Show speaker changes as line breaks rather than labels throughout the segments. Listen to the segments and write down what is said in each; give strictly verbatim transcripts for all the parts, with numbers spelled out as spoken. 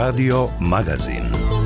Radio Magazin.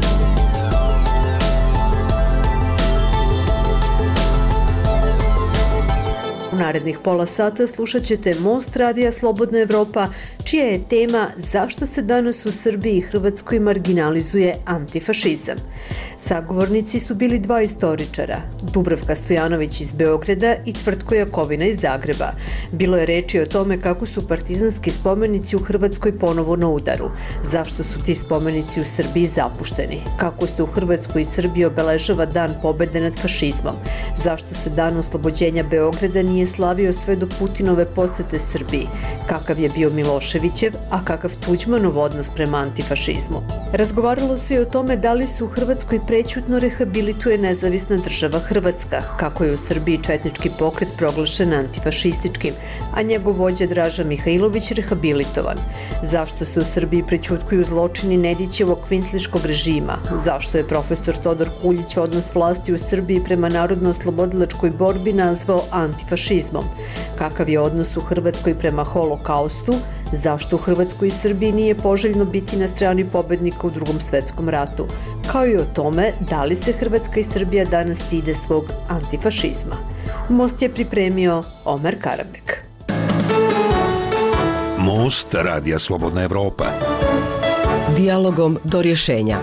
U narednih pola sata slušat ćete Most Radija Slobodna Evropa, čija je tema zašto se danas u Srbiji i Hrvatskoj marginalizuje antifašizam. Sagovornici su bili dva istoričara, Dubravka Stojanović iz Beograda i Tvrtko Jakovina iz Zagreba. Bilo je reči o tome kako su partizanski spomenici u Hrvatskoj ponovo na udaru, zašto su ti spomenici u Srbiji zapušteni, kako se u Hrvatskoj i Srbiji obeležava Dan pobede nad fašizmom, zašto se Dan oslobođenja Beograda nije slavio sve do Putinove posete Srbiji, kakav je bio Miloševićev, a kakav Tuđmanov odnos prema antifašizmu. Razgovaralo se i o tome da li se u Hrvatskoj prećutno rehabilituje nezavisna država Hrvatska, kako je u Srbiji četnički pokret proglašen antifašističkim, a njegov vođa Draža Mihajlović rehabilitovan. Zašto se u Srbiji prećutkuju zločini Nedićevog kvinsliškog režima? Zašto je profesor Todor Kuljić odnos vlasti u Srbiji prema narodno-oslobodilačkoj borbi nazvao antifašizmom? Kakav je odnos u Hrvatskoj prema holokaustu? Zašto u Hrvatskoj i Srbiji nije poželjno biti na strani pobednika u Drugom svetskom ratu? Kao i o tome da li se Hrvatska i Srbija danas stide svog antifašizma. Most je pripremio Omer Karabek.
Most Radija Slobodna Evropa.
Dijalogom do rješenja.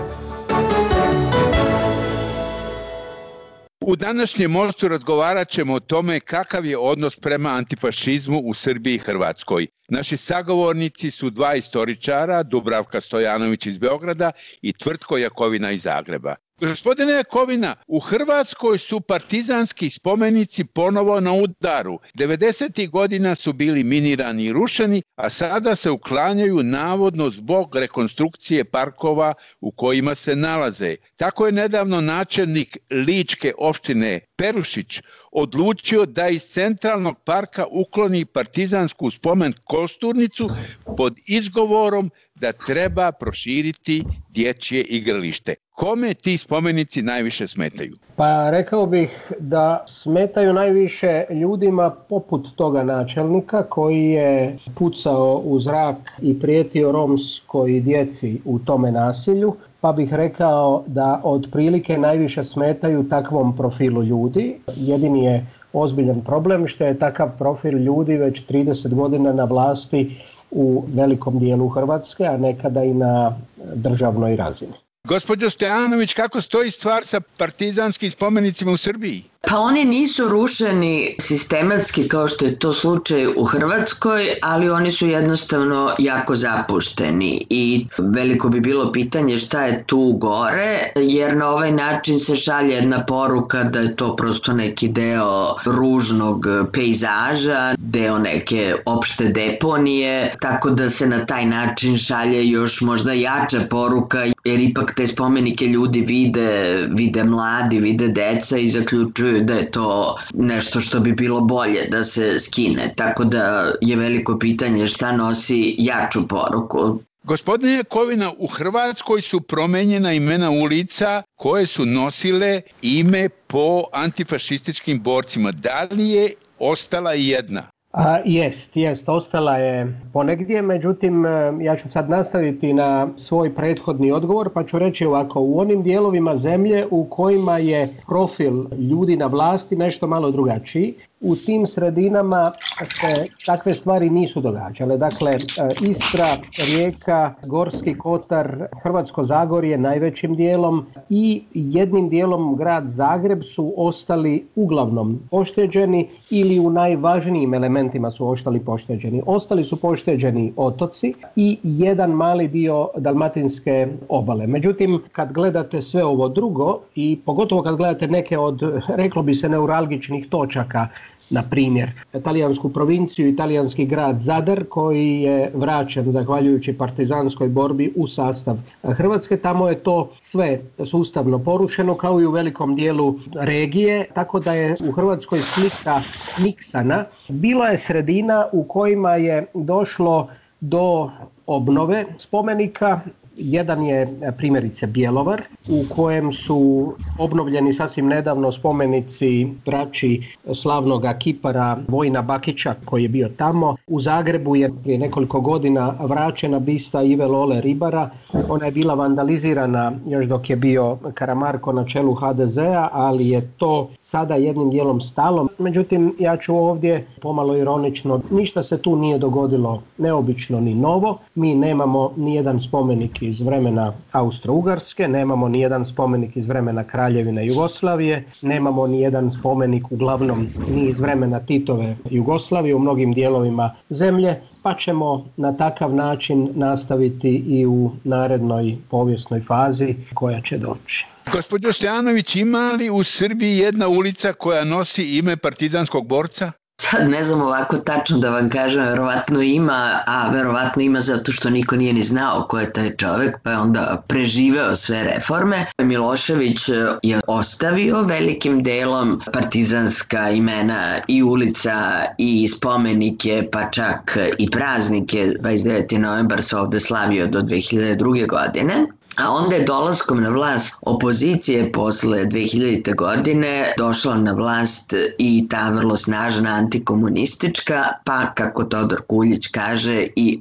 U današnjem Mostu razgovarat ćemo o tome kakav je odnos prema antifašizmu u Srbiji i Hrvatskoj. Naši sagovornici su dva istoričara, Dubravka Stojanović iz Beograda i Tvrtko Jakovina iz Zagreba. Gospodine Jakovina, u Hrvatskoj su partizanski spomenici ponovo na udaru. devedesetih godina su bili minirani i rušeni, a sada se uklanjaju navodno zbog rekonstrukcije parkova u kojima se nalaze. Tako je nedavno načelnik Ličke opštine Perušić odlučio da iz centralnog parka ukloni partizansku spomen kosturnicu pod izgovorom da treba proširiti dječje igralište. Kome ti spomenici najviše smetaju?
Pa rekao bih da smetaju najviše ljudima poput toga načelnika koji je pucao u zrak i prijetio romskoj djeci u tome nasilju. Pa bih rekao da otprilike najviše smetaju takvom profilu ljudi. Jedini je ozbiljan problem što je takav profil ljudi već trideset godina na vlasti u velikom dijelu Hrvatske, a nekada i na državnoj razini.
Gospođo Stojanović, kako stoji stvar sa partizanskim spomenicima u Srbiji?
Pa oni nisu rušeni sistematski kao što je to slučaj u Hrvatskoj, ali oni su jednostavno jako zapušteni i veliko bi bilo pitanje šta je tu gore, jer na ovaj način se šalje jedna poruka da je to prosto neki deo ružnog pejzaža, deo neke opšte deponije, tako da se na taj način šalje još možda jača poruka, jer ipak te spomenike ljudi vide, vide mladi, vide deca i zaključuju da je to nešto što bi bilo bolje da se skine. Tako da je veliko pitanje šta nosi jaču poruku.
Gospodine Jakovina, u Hrvatskoj su promenjena imena ulica koje su nosile ime po antifašističkim borcima. Da li je ostala jedna?
A, jest, jest, ostala je ponegdje, međutim ja ću sad nastaviti na svoj prethodni odgovor pa ću reći ovako, u onim dijelovima zemlje u kojima je profil ljudi na vlasti nešto malo drugačiji, u tim sredinama se takve stvari nisu događale. Dakle, Istra, Rijeka, Gorski Kotar, Hrvatsko Zagorje najvećim dijelom i jednim dijelom grad Zagreb su ostali uglavnom pošteđeni ili u najvažnijim elementima su ostali pošteđeni. Ostali su pošteđeni otoci i jedan mali dio dalmatinske obale. Međutim, kad gledate sve ovo drugo i pogotovo kad gledate neke od, reklo bi se, neuralgičnih točaka, na primjer, talijansku provinciju i talijanski grad Zadar koji je vraćen zahvaljujući partizanskoj borbi u sastav Hrvatske. Tamo je to sve sustavno porušeno kao i u velikom dijelu regije, tako da je u Hrvatskoj slika miksana. Bilo je sredina u kojima je došlo do obnove spomenika Jedan je primjerice Bjelovar u kojem su obnovljeni sasvim nedavno spomenici braći slavnoga kipara Vojina Bakića koji je bio tamo. U Zagrebu je prije nekoliko godina vraćena bista Ive Lole Ribara. Ona je bila vandalizirana još dok je bio Karamarko na čelu ha de zea, ali je to sada jednim dijelom stalo. Međutim, ja ću ovdje pomalo ironično, ništa se tu nije dogodilo neobično ni novo. Mi nemamo ni jedan spomenik iz vremena Austro-Ugarske, nemamo ni jedan spomenik iz vremena Kraljevine Jugoslavije, nemamo ni jedan spomenik uglavnom ni iz vremena Titove Jugoslavije u mnogim dijelovima zemlje, pa ćemo na takav način nastaviti i u narednoj povijesnoj fazi koja će doći.
Gospođo Stojanović, ima li u Srbiji jedna ulica koja nosi ime partizanskog borca?
Sad ne znam ovako tačno da vam kažem, verovatno ima, a verovatno ima zato što niko nije ni znao ko je taj čovjek, pa je onda preživeo sve reforme. Milošević je ostavio velikim delom partizanska imena i ulica i spomenike, pa čak i praznike. dvadeset deveti novembar se ovde slavio do dve hiljade druge. godine. A onda je dolaskom na vlast opozicije posle dve hiljadite. godine došla na vlast i ta vrlo snažna antikomunistička, pa kako Todor Kuljić kaže i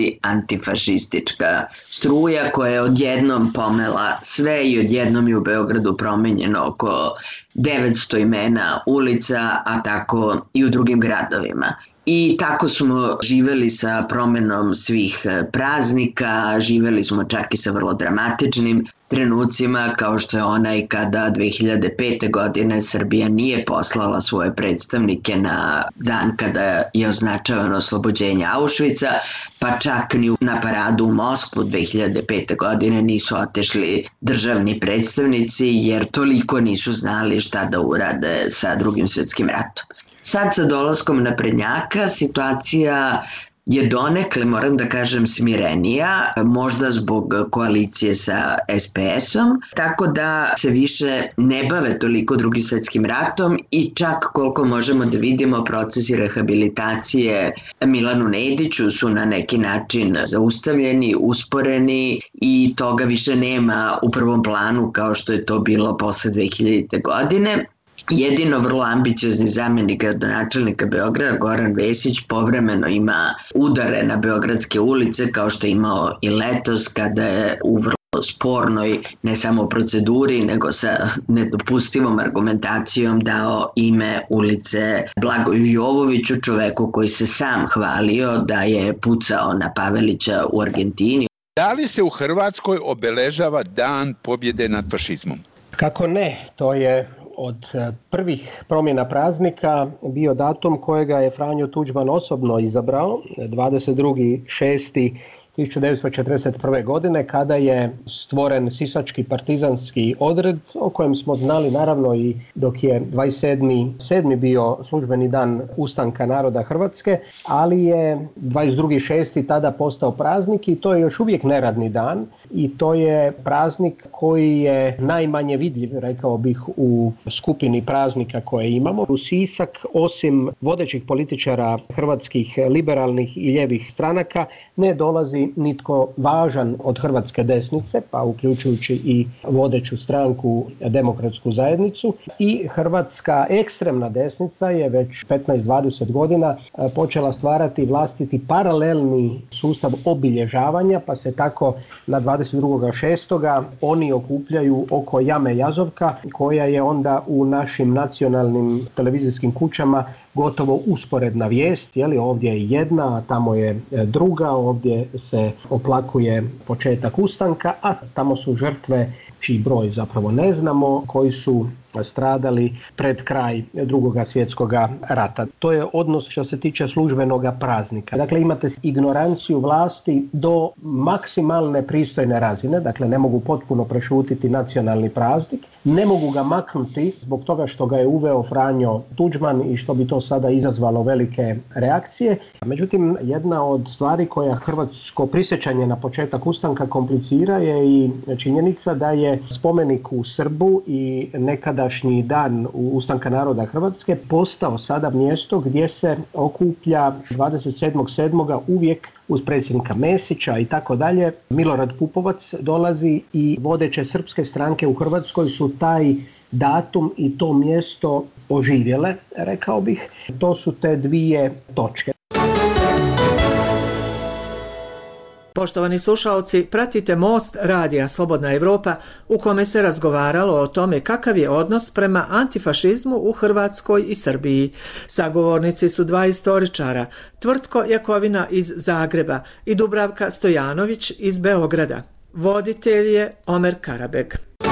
anti-antifašistička struja koja je odjednom pomela sve i odjednom je u Beogradu promenjeno oko devetsto imena ulica, a tako i u drugim gradovima. I tako smo živeli sa promenom svih praznika, živeli smo čak i sa vrlo dramatičnim trenucima kao što je onaj kada dve hiljade pete. godine Srbija nije poslala svoje predstavnike na dan kada je označavano oslobođenje Auschwitza, pa čak ni na paradu u Moskvu dve hiljade pete. godine nisu otešli državni predstavnici jer toliko nisu znali šta da urade sa Drugim svjetskim ratom. Sad sa dolaskom naprednjaka situacija je donekle, moram da kažem, smirenija, možda zbog koalicije sa es pe esom, tako da se više ne bave toliko Drugim svjetskim ratom i čak koliko možemo da vidimo procesi rehabilitacije Milanu Nediću su na neki način zaustavljeni, usporeni i toga više nema u prvom planu kao što je to bilo posle dve hiljadite. godine. Jedino vrlo ambiciozni zamenik gradonačelnika Beograda, Goran Vesić, povremeno ima udare na beogradske ulice kao što je imao i letos kada je u vrlo spornoj ne samo proceduri nego sa nedopustivom argumentacijom dao ime ulice Blagoju Jovoviću, čoveku koji se sam hvalio da je pucao na Pavelića u Argentini.
Da li se u Hrvatskoj obeležava dan pobjede nad fašizmom?
Kako ne, to je od prvih promjena praznika bio datum kojega je Franjo Tuđman osobno izabrao, dvadeset drugi šesti tisuću devetsto četrdeset prve. godine kada je stvoren sisački partizanski odred o kojem smo znali naravno i dok je dvadeset sedmi sedmi bio službeni dan ustanka naroda Hrvatske, ali je dvadeset drugi šesti tada postao praznik i to je još uvijek neradni dan i to je praznik koji je najmanje vidljiv, rekao bih, u skupini praznika koje imamo. U Sisak, osim vodećih političara hrvatskih liberalnih i ljevih stranaka, ne dolazi nitko važan od hrvatske desnice, pa uključujući i vodeću stranku Demokratsku zajednicu. I hrvatska ekstremna desnica je već petnaest dvadeset godina počela stvarati vlastiti paralelni sustav obilježavanja, pa se tako na dvadeset drugog šestog oni okupljaju oko Jame Jazovka, koja je onda u našim nacionalnim televizijskim kućama gotovo usporedna vijest, jeli, ovdje je jedna, a tamo je druga, ovdje se oplakuje početak ustanka, a tamo su žrtve čiji broj zapravo ne znamo, koji su stradali pred kraj Drugog svjetskog rata. To je odnos što se tiče službenog praznika. Dakle, imate ignoranciju vlasti do maksimalne pristojne razine, dakle ne mogu potpuno prešutiti nacionalni praznik, ne mogu ga maknuti zbog toga što ga je uveo Franjo Tuđman i što bi to sada izazvalo velike reakcije. Međutim, jedna od stvari koja hrvatsko prisjećanje na početak ustanka komplicira je i činjenica da je spomenik u Srbu i nekada jučerašnji dan ustanka naroda Hrvatske postao sada mjesto gdje se okuplja dvadeset sedmog sedmog uvijek uz predsjednika Mesića i tako dalje. Milorad Pupovac dolazi i vodeće srpske stranke u Hrvatskoj su taj datum i to mjesto oživjele, rekao bih. To su te dvije točke.
Poštovani slušaoci, pratite Most Radija Slobodna Evropa u kome se razgovaralo o tome kakav je odnos prema antifašizmu u Hrvatskoj i Srbiji. Sagovornici su dva istoričara, Tvrtko Jakovina iz Zagreba i Dubravka Stojanović iz Beograda. Voditelj je Omer Karabeg.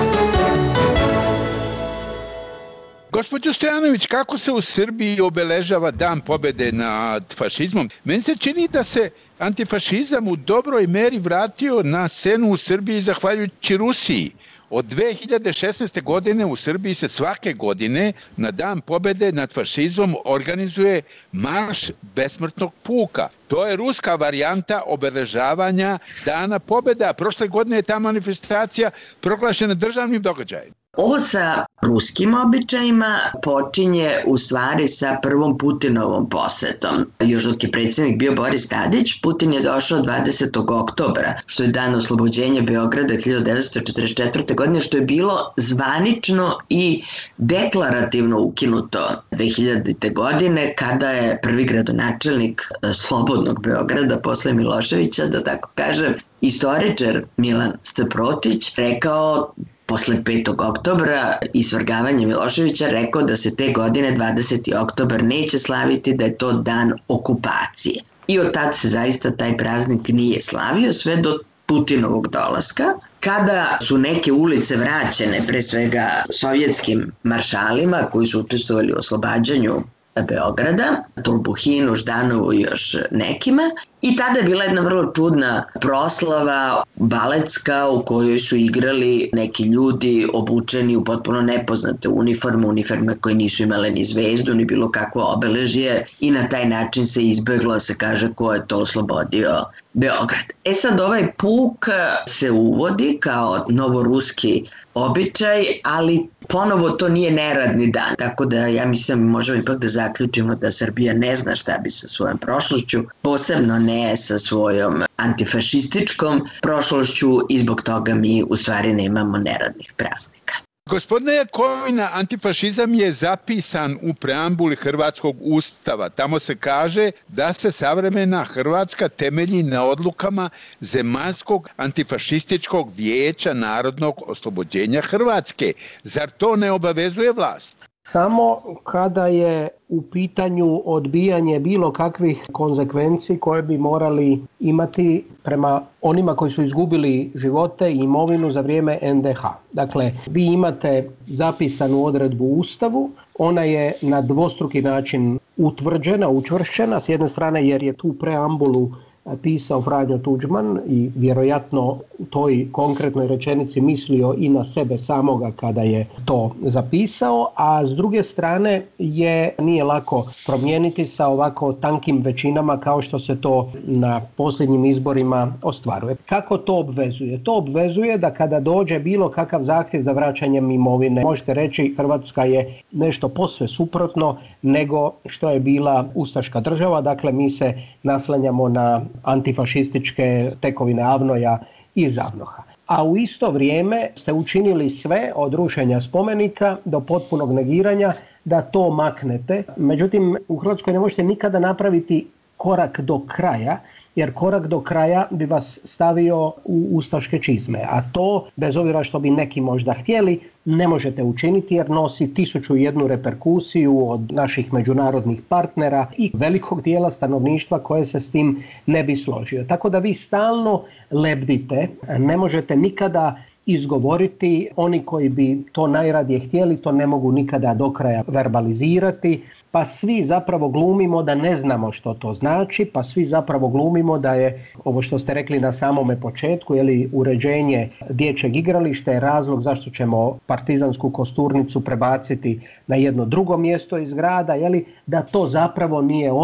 Gospođo Stojanović, kako se u Srbiji obeležava Dan pobjede nad fašizmom? Meni se čini da se antifašizam u dobroj meri vratio na scenu u Srbiji zahvaljujući Rusiji. Od dve hiljade šesnaeste. godine u Srbiji se svake godine na Dan pobjede nad fašizmom organizuje Marš besmrtnog puka. To je ruska varijanta obeležavanja Dana pobjede, a prošle godine je ta manifestacija proglašena državnim događajem.
Ovo sa ruskim običajima počinje u stvari sa prvom Putinovom posetom. Još dok je predsjednik bio Boris Tadić, Putin je došao dvadesetog oktobra, što je dan oslobođenja Beograda hiljadu devetsto četrdeset četvrte. godine, što je bilo zvanično i deklarativno ukinuto dve hiljadite. godine, kada je prvi gradonačelnik slobodnog Beograda posle Miloševića, da tako kažem, istoričar Milan Steprotić rekao posle petog oktobra i svrgavanja Miloševića, rekao da se te godine dvadeseti oktobar neće slaviti, da je to dan okupacije. I od tad se zaista taj praznik nije slavio sve do Putinovog dolaska, kada su neke ulice vraćene pre svega sovjetskim maršalima koji su učestvovali u oslobađanju Beograda, Tolbuhinu, Ždanovu i još nekima. I tada je bila jedna vrlo čudna proslava baletska u kojoj su igrali neki ljudi obučeni u potpuno nepoznate uniforme, uniforme koje nisu imale ni zvezdu, ni bilo kakvo obeležje i na taj način se izbeglo se kaže ko je to oslobodio Beograd. E sad ovaj puk se uvodi kao novoruski običaj, ali ponovo to nije neradni dan, tako da ja mislim možemo ipak da zaključimo da Srbija ne zna šta bi sa svojom prošlošću, posebno ne sa svojom antifašističkom prošlošću i zbog toga mi u stvari nemamo neradnih praznika.
Gospodine Jakovina, antifašizam je zapisan u preambuli Hrvatskog ustava. Tamo se kaže da se savremena Hrvatska temelji na odlukama Zemaljskog antifašističkog vijeća narodnog oslobođenja Hrvatske. Zar to ne obavezuje vlast?
Samo kada je u pitanju odbijanje bilo kakvih konzekvenci koje bi morali imati prema onima koji su izgubili živote i imovinu za vrijeme en de ha. Dakle, vi imate zapisanu odredbu u Ustavu, ona je na dvostruki način utvrđena, učvršćena, s jedne strane jer je tu preambulu pisao Franjo Tuđman i vjerojatno u toj konkretnoj rečenici mislio i na sebe samoga kada je to zapisao, a s druge strane je nije lako promijeniti sa ovako tankim većinama kao što se to na posljednjim izborima ostvaruje. Kako to obvezuje? To obvezuje da kada dođe bilo kakav zahtjev za vraćanjem imovine, možete reći Hrvatska je nešto posve suprotno nego što je bila ustaška država, dakle mi se naslanjamo na antifašističke tekovine Avnoja i Zavnoha. A u isto vrijeme ste učinili sve od rušenja spomenika do potpunog negiranja da to maknete. Međutim, u Hrvatskoj ne možete nikada napraviti korak do kraja, jer korak do kraja bi vas stavio u ustaške čizme. A to, bez obzira što bi neki možda htjeli, ne možete učiniti jer nosi tisuću i jednu reperkusiju od naših međunarodnih partnera i velikog dijela stanovništva koje se s tim ne bi složio. Tako da vi stalno lebdite, ne možete nikada izgovoriti, oni koji bi to najradije htjeli to ne mogu nikada do kraja verbalizirati, pa svi zapravo glumimo da ne znamo što to znači, pa svi zapravo glumimo da je ovo što ste rekli na samome početku, jeli, uređenje dječjeg igrališta je razlog zašto ćemo partizansku kosturnicu prebaciti na jedno drugo mjesto iz grada, jeli, da to zapravo nije ono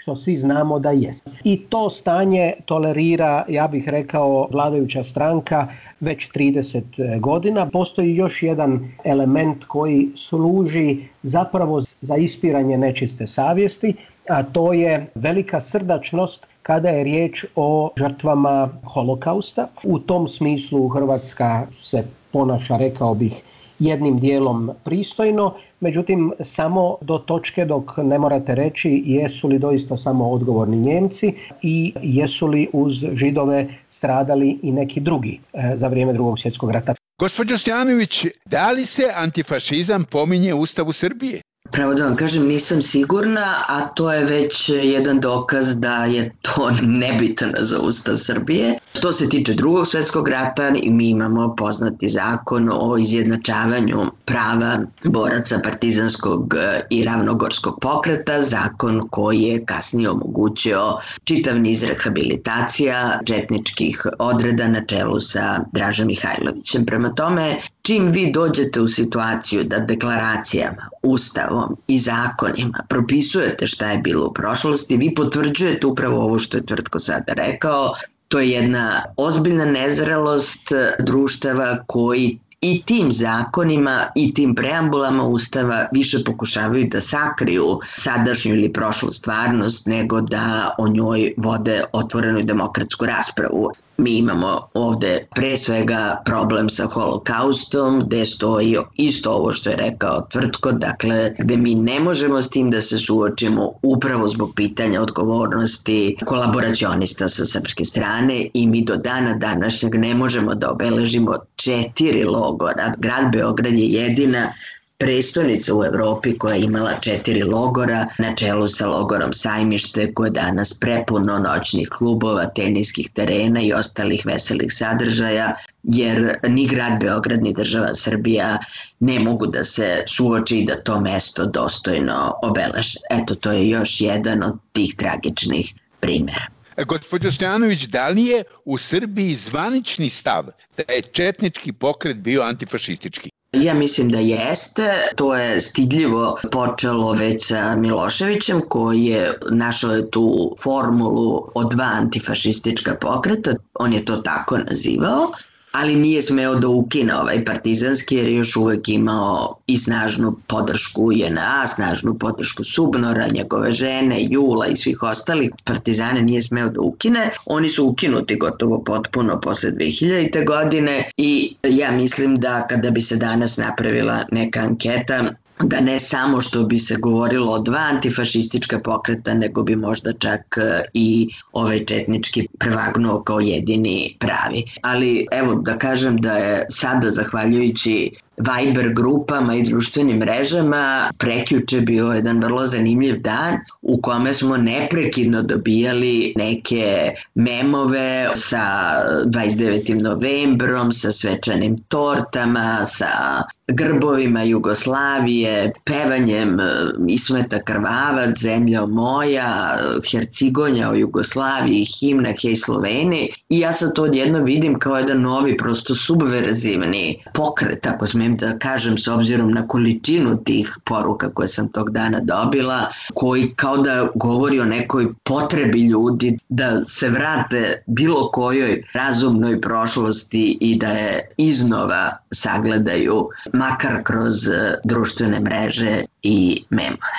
što svi znamo da jest. I to stanje tolerira, ja bih rekao, vladajuća stranka već trideset godina. Postoji još jedan element koji služi zapravo za ispiranje nečiste savjesti, a to je velika srdačnost kada je riječ o žrtvama holokausta. U tom smislu Hrvatska se ponaša, rekao bih, jednim dijelom pristojno, međutim samo do točke dok ne morate reći jesu li doista samo odgovorni Njemci i jesu li uz Židove stradali i neki drugi za vrijeme Drugog svjetskog rata.
Gospođo Stojanović, da li se antifašizam pominje u Ustavu Srbije?
Pravo da vam kažem, nisam sigurna, a to je već jedan dokaz da je to nebitno za Ustav Srbije. Što se tiče Drugog svjetskog rata, mi imamo poznati zakon o izjednačavanju prava boraca partizanskog i ravnogorskog pokreta, zakon koji je kasnije omogućio čitav niz rehabilitacija četničkih odreda na čelu sa Dražom Mihajlovićem. Prema tome, čim vi dođete u situaciju da deklaracijama, ustavom i zakonima propisujete šta je bilo u prošlosti, vi potvrđujete upravo ovo što je Tvrtko sada rekao. To je jedna ozbiljna nezrelost društava koji i tim zakonima i tim preambulama Ustava više pokušavaju da sakriju sadašnju ili prošlu stvarnost nego da o njoj vode otvorenu i demokratsku raspravu. Mi imamo ovde pre svega problem sa holokaustom, gde stoji isto ovo što je rekao Tvrtko, dakle gde mi ne možemo s tim da se suočimo upravo zbog pitanja odgovornosti kolaboracionista sa srpske strane i mi do dana današnjeg ne možemo da obeležimo četiri logora. Grad Beograd je jedina prestonica u Evropi koja je imala četiri logora na čelu sa logorom Sajmište, koje je danas prepuno noćnih klubova, teniskih terena i ostalih veselih sadržaja, jer ni grad Beograd ni država Srbija ne mogu da se suoči i da to mesto dostojno obeleže. Eto, to je još jedan od tih tragičnih primjera.
Gospođo Stojanović, da li je u Srbiji zvanični stav da je četnički pokret bio antifašistički?
Ja mislim da jeste. To je stidljivo počelo već sa Miloševićem koji je našao tu formulu od dva antifašistička pokreta. On je to tako nazivao, ali nije smeo da ukine ovaj partizanski jer je još uvek imao i snažnu podršku J N A, snažnu podršku Subnora, njegove žene, Jula i svih ostalih. Partizane nije smeo da ukine. Oni su ukinuti gotovo potpuno posle dve hiljadite. godine i ja mislim da kada bi se danas napravila neka anketa, da ne samo što bi se govorilo o dva antifašistička pokreta, nego bi možda čak i ovaj četnički prevagnuo kao jedini pravi. Ali evo da kažem da je sada, zahvaljujući Viber grupama i društvenim mrežama, prekjuče bio jedan vrlo zanimljiv dan u kome smo neprekidno dobijali neke memove sa dvadeset devetim novembrom, sa svečanim tortama, sa grbovima Jugoslavije, pevanjem Ismeta Krvavac, Zemlja moja, Hercigonja o Jugoslaviji, himna Hej Sloveni. I ja sad to odjedno vidim kao jedan novi, prosto subverzivni pokret, ako smem da kažem, s obzirom na količinu tih poruka koje sam tog dana dobila, koji kao da govori o nekoj potrebi ljudi da se vrate bilo kojoj razumnoj prošlosti i da je iznova sagledaju, makar kroz društvene mreže i memove.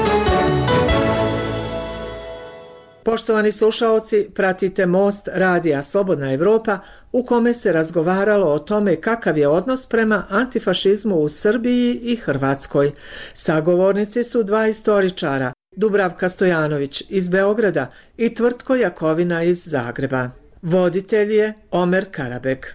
Poštovani slušaoci, pratite Most radija Slobodna Evropa u kome se razgovaralo o tome kakav je odnos prema antifašizmu u Srbiji i Hrvatskoj. Sagovornici su dva istoričara, Dubravka Stojanović iz Beograda i Tvrtko Jakovina iz Zagreba. Voditelj je Omer Karabek.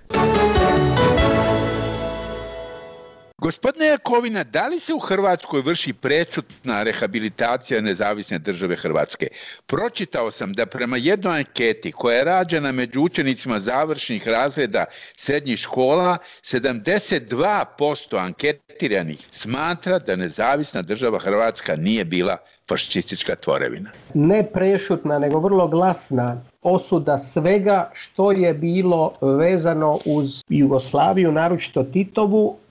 Gospodine Jakovina, da li se u Hrvatskoj vrši prečutna rehabilitacija nezavisne države Hrvatske? Pročitao sam da prema jednoj anketi koja je rađena među učenicima završnih razreda srednjih škola, sedamdeset dva posto anketiranih smatra da nezavisna država Hrvatska nije bila fašistička tvorevina.
Ne prešutna, nego vrlo glasna osuda svega što je bilo vezano uz Jugoslaviju, naročito Titovu,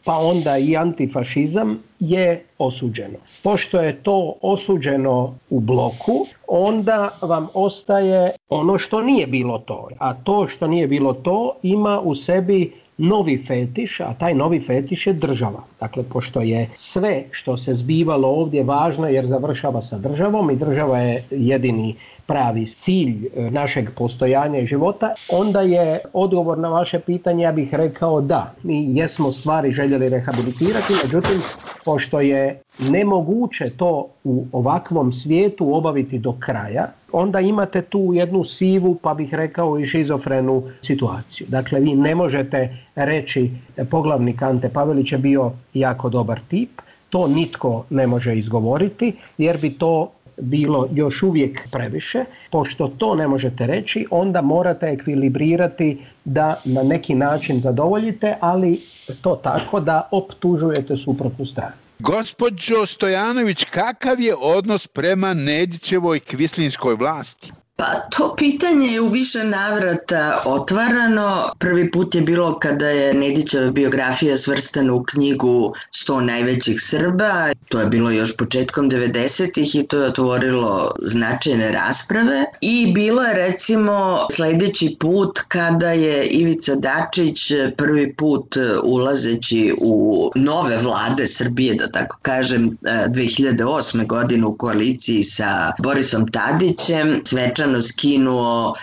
pa onda i antifašizam je osuđeno. Pošto je to osuđeno u bloku, onda vam ostaje ono što nije bilo to. A to što nije bilo to ima u sebi novi fetiš, a taj novi fetiš je država. Dakle, pošto je sve što se zbivalo ovdje važno jer završava sa državom i država je jedini pravi cilj našeg postojanja i života, onda je odgovor na vaše pitanje, ja bih rekao da. Mi jesmo stvari željeli rehabilitirati, međutim, pošto je nemoguće to u ovakvom svijetu obaviti do kraja, onda imate tu jednu sivu, pa bih rekao i šizofrenu situaciju. Dakle, vi ne možete reći poglavnik Ante Pavelić je bio jako dobar tip, to nitko ne može izgovoriti jer bi to bilo još uvijek previše. Pošto to ne možete reći, onda morate ekvilibrirati da na neki način zadovoljite, ali to tako da optužujete suprotnu stranu.
Gospođo Stojanović, kakav je odnos prema Nedićevoj kvislinskoj vlasti?
Pa to pitanje je u više navrata otvarano. Prvi put je bilo kada je Nedićeva biografija svrstana u knjigu sto najvećih Srba. To je bilo još početkom devedesetih i to je otvorilo značajne rasprave. I bilo je recimo sljedeći put kada je Ivica Dačić prvi put ulazeći u nove vlade Srbije, da tako kažem, dve hiljade osme. godine u koaliciji sa Borisom Tadićem, svečano skinuo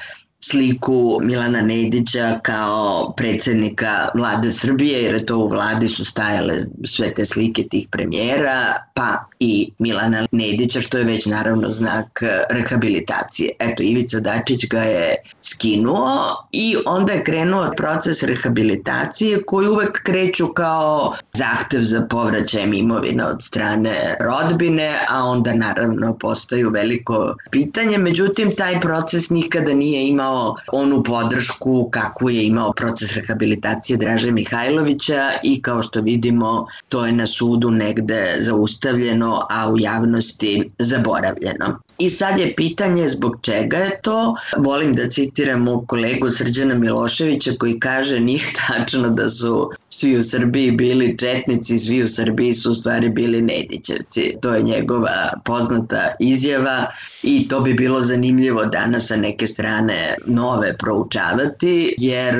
sliku Milana Nedića kao predsjednika vlade Srbije, jer je to u vladi su stajale sve te slike tih premijera, pa i Milana Nedića, što je već naravno znak rehabilitacije. Eto, Ivica Dačić ga je skinuo i onda je krenuo proces rehabilitacije koji uvek kreću kao zahtev za povraćajem imovine od strane rodbine, a onda naravno postaju veliko pitanje. Međutim, taj proces nikada nije imao onu podršku kakvu je imao proces rehabilitacije Draže Mihajlovića i kao što vidimo to je na sudu negde zaustavljeno, a u javnosti zaboravljeno. I sad je pitanje zbog čega je to. Volim da citiram mog kolegu Srđana Miloševića koji kaže nije tačno da su svi u Srbiji bili četnici, svi u Srbiji su u stvari bili Nedićevci. To je njegova poznata izjava i to bi bilo zanimljivo danas sa neke strane nove proučavati, jer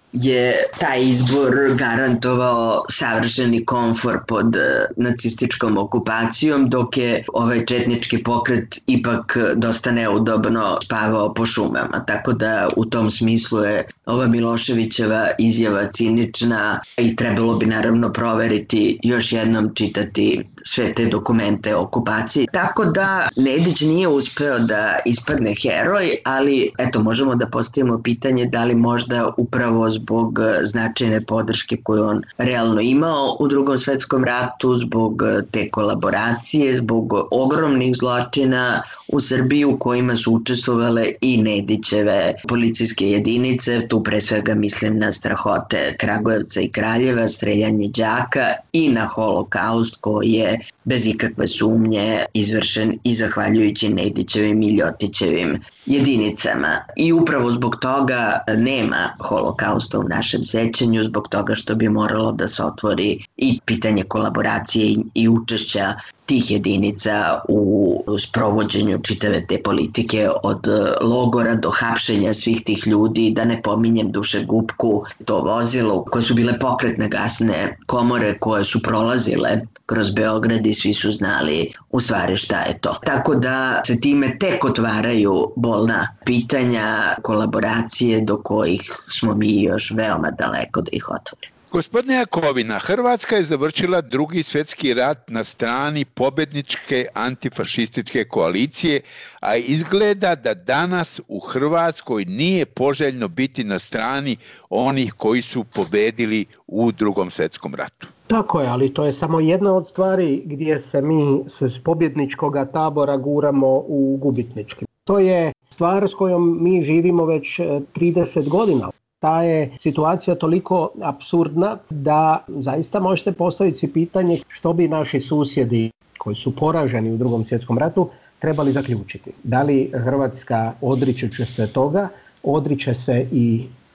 je taj izbor garantovao savršeni komfor pod nacističkom okupacijom, dok je ovaj četnički pokret ipak dosta neudobno spavao po šumama. Tako da u tom smislu je ova Miloševićeva izjava cinična i trebalo bi naravno proveriti, još jednom čitati sve te dokumente o okupaciji. Tako da Nedić nije uspeo da ispadne heroj, ali eto, možemo da postavimo pitanje da li možda upravo zbog značajne podrške koju on realno imao u Drugom svetskom ratu, zbog te kolaboracije, zbog ogromnih zločina u Srbiji u kojima su učestvovale i Nedićeve policijske jedinice, tu pre svega mislim na strahote Kragujevca i Kraljeva, streljanje đaka i na holokaust koji je bez ikakve sumnje izvršen i zahvaljujući Nedićevim i Ljotićevim jedinicama. I upravo zbog toga nema holokausta u našem sećanju, zbog toga što bi moralo da se otvori i pitanje kolaboracije i učešća tih jedinica u sprovođenju čitave te politike od logora do hapšenja svih tih ljudi, da ne pominjem dušegupku, to vozilo koje su bile pokretne gasne komore koje su prolazile kroz Beograd i svi su znali u stvari šta je to. Tako da se time tek otvaraju bolna pitanja kolaboracije do kojih smo mi još veoma daleko da ih otvorimo.
Gospodine Jakovina, Hrvatska je završila Drugi svjetski rat na strani pobjedničke antifašističke koalicije, a izgleda da danas u Hrvatskoj nije poželjno biti na strani onih koji su pobedili u Drugom svjetskom ratu.
Tako je, ali to je samo jedna od stvari gdje se mi s pobjedničkog tabora guramo u gubitnički. To je stvar s kojom mi živimo već trideset godina. Ta je situacija toliko apsurdna da zaista možete postaviti si pitanje što bi naši susjedi koji su poraženi u Drugom svjetskom ratu trebali zaključiti. Da li Hrvatska odriče se toga, odriče se i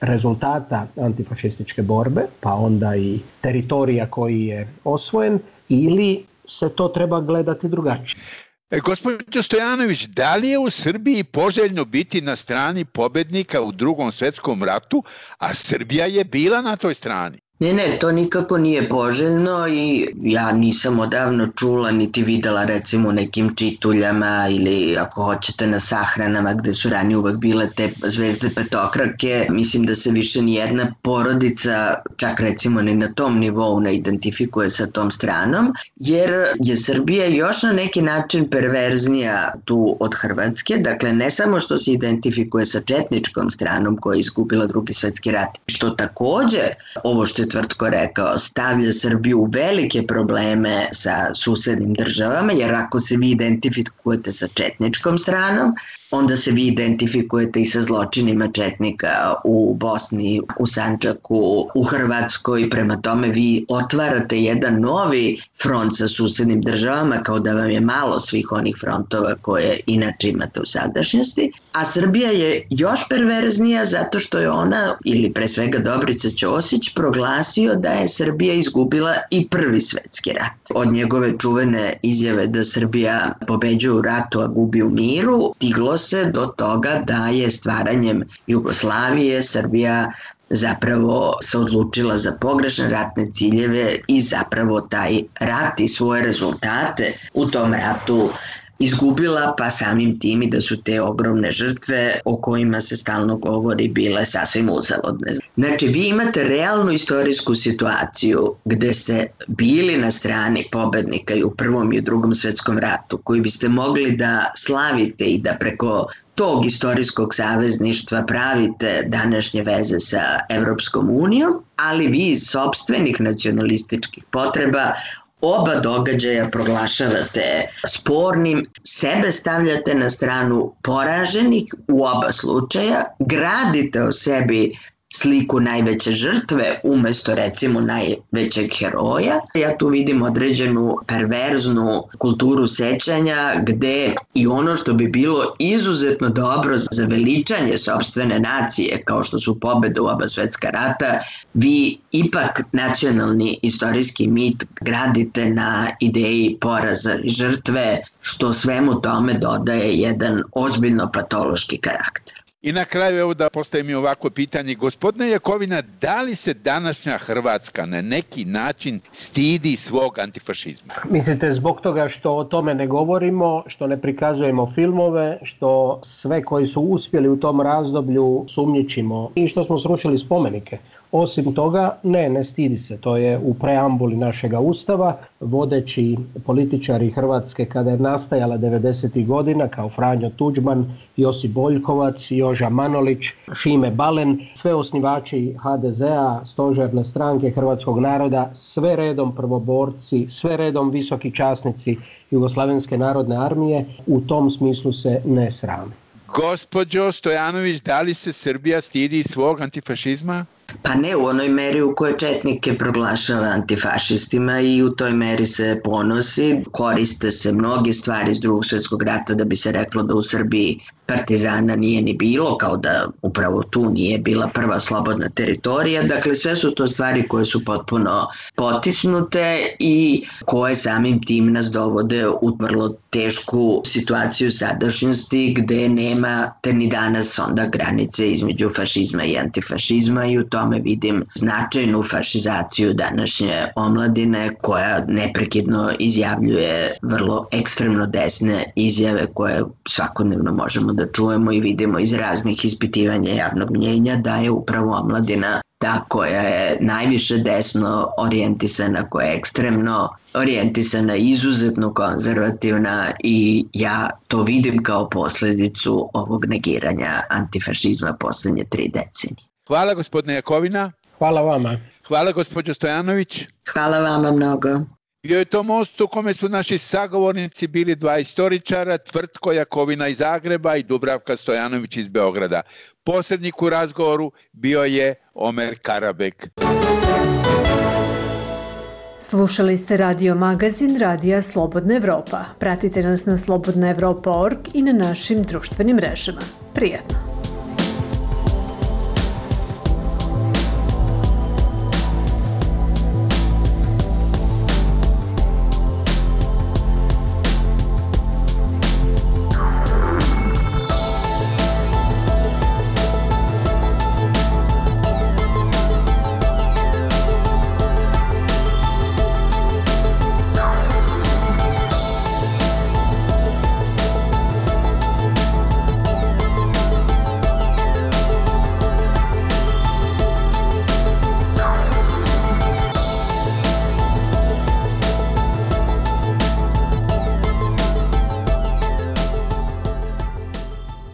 rezultata antifašističke borbe, pa onda i teritorija koji je osvojen, ili se to treba gledati drugačije?
E, gospođo Stojanović, da li je u Srbiji poželjno biti na strani pobednika u Drugom svetskom ratu, a Srbija je bila na toj strani?
Ne, ne, to nikako nije poželjno i ja nisam odavno čula niti videla recimo nekim čituljama ili ako hoćete na sahranama gde su ranije uvek bile te zvezde petokrake. Mislim da se više nijedna porodica, čak recimo ni na tom nivou, ne identifikuje sa tom stranom, jer je Srbija još na neki način perverznija tu od Hrvatske. Dakle, ne samo što se identifikuje sa četničkom stranom koja je izgubila Drugi svetski rat, što takođe, ovo što je Tvrtko rekao, stavlja Srbiju u velike probleme sa susednim državama, jer ako se vi identifikujete sa četničkom stranom, onda se vi identifikujete i sa zločinima četnika u Bosni, u Sandžaku, u Hrvatskoj. Prema tome vi otvarate jedan novi front sa susednim državama, kao da vam je malo svih onih frontova koje inače imate u sadašnjosti. A Srbija je još perverznija zato što je ona, ili pre svega Dobrica Ćosić, proglasio da je Srbija izgubila i Prvi svetski rat. Od njegove čuvene izjave da Srbija pobeđuje u ratu, a gubi u miru, stiglo se do toga da je stvaranjem Jugoslavije Srbija zapravo se odlučila za pogrešne ratne ciljeve i zapravo taj rat i svoje rezultate u tom ratu izgubila, pa samim tim i da su te ogromne žrtve o kojima se stalno govori bile sasvim uzaludne. Znači, vi imate realnu istorijsku situaciju gde ste bili na strani pobednika i u Prvom i u Drugom svetskom ratu, koji biste mogli da slavite i da preko tog istorijskog savezništva pravite današnje veze sa Evropskom unijom, ali vi iz sopstvenih nacionalističkih potreba oba događaja proglašavate spornim, sebe stavljate na stranu poraženih u oba slučaja, gradite o sebi sliku najveće žrtve umesto recimo najvećeg heroja. Ja tu vidim određenu perverznu kulturu sećanja gde i ono što bi bilo izuzetno dobro za veličanje sopstvene nacije kao što su pobede u oba svetska rata, vi ipak nacionalni istorijski mit gradite na ideji poraza i žrtve, što svemu tome dodaje jedan ozbiljno patološki karakter.
I na kraju, evo da postavim i ovako pitanje. Gospodine Jakovina, da li se današnja Hrvatska na neki način stidi svog antifašizma?
Mislite zbog toga što o tome ne govorimo, što ne prikazujemo filmove, što sve koji su uspjeli u tom razdoblju sumnjičimo i što smo srušili spomenike? Osim toga, ne, ne stidi se. To je u preambuli našega Ustava. Vodeći političari Hrvatske kada je nastajala devedesetih godina, kao Franjo Tuđman, Josip Boljkovac, Joža Manolić, Šime Balen, sve osnivači ha de zea, stožerne stranke hrvatskog naroda, sve redom prvoborci, sve redom visoki časnici Jugoslavenske narodne armije, u tom smislu se ne srame.
Gospođo Stojanović, da li se Srbija stidi svog antifašizma?
Pa ne u onoj meri u kojoj četnike proglašava antifašistima i u toj meri se ponosi. Koriste se mnoge stvari iz Drugog svjetskog rata da bi se reklo da u Srbiji partizana nije ni bilo, kao da upravo tu nije bila prva slobodna teritorija. Dakle, sve su to stvari koje su potpuno potisnute i koje samim tim nas dovode u vrlo tešku situaciju sadašnjosti gde nema te ni danas onda granice između fašizma i antifašizma i u tome vidim značajnu fašizaciju današnje omladine koja neprekidno izjavljuje vrlo ekstremno desne izjave koje svakodnevno možemo da čujemo i vidimo iz raznih ispitivanja javnog mnjenja da je upravo omladina ta koja je najviše desno orijentisana, koja je ekstremno orijentisana, izuzetno konzervativna i ja to vidim kao posledicu ovog negiranja antifašizma poslednje tri decenije.
Hvala gospodine Jakovina.
Hvala vama.
Hvala gospođo Stojanović.
Hvala vama mnogo.
Bio je to most u kome su naši sagovornici bili dva istoričara, Tvrtko Jakovina iz Zagreba i Dubravka Stojanović iz Beograda. Posrednik u razgovoru bio je Omer Karabek.
Slušali ste radio magazin Radija Slobodna Evropa. Pratite nas na slobodna evropa tačka org i na našim društvenim mrežama. Prijatno!